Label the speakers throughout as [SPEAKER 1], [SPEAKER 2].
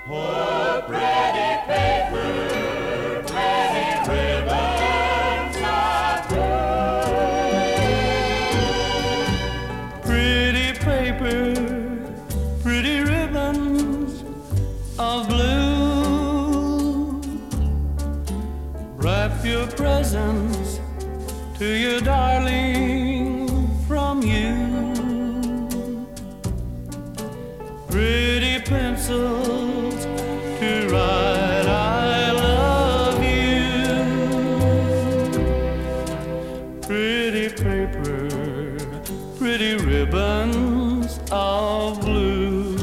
[SPEAKER 1] Oh, pretty paper, pretty ribbons of blue.
[SPEAKER 2] Pretty paper, pretty ribbons of blue. Wrap your presents to your darling from you. Pretty pencils to write I love you. Pretty paper, pretty ribbons of blue.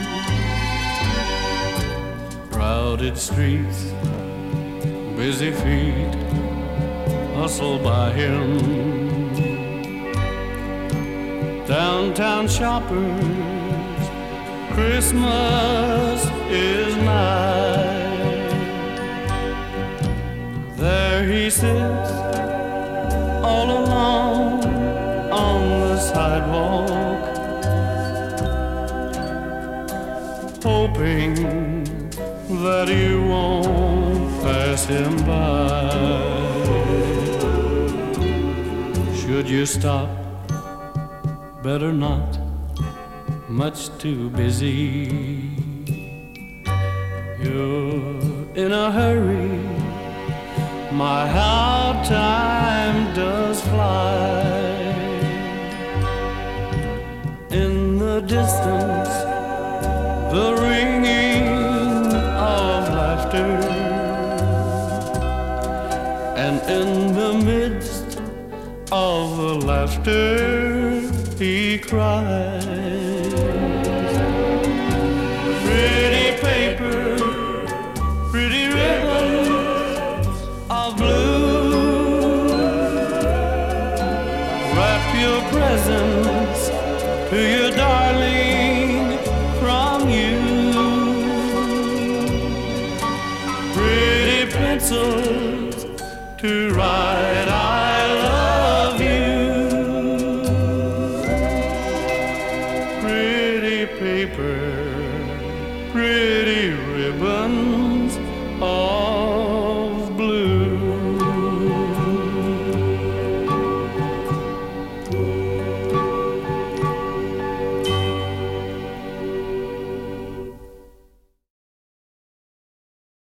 [SPEAKER 2] Crowded streets, busy feet hustle by him. Downtown shoppers, Christmas is nigh. There he sits all alone on the sidewalk, hoping that you won't pass him by. Should you stop? Better not, much too busy. You're in a hurry, my how time does fly. In the distance, the ringing of laughter, and in the midst of the laughter he cries. Pretty paper, pretty ribbons of blue. Wrap your presents to your darling from you. Pretty pencils to write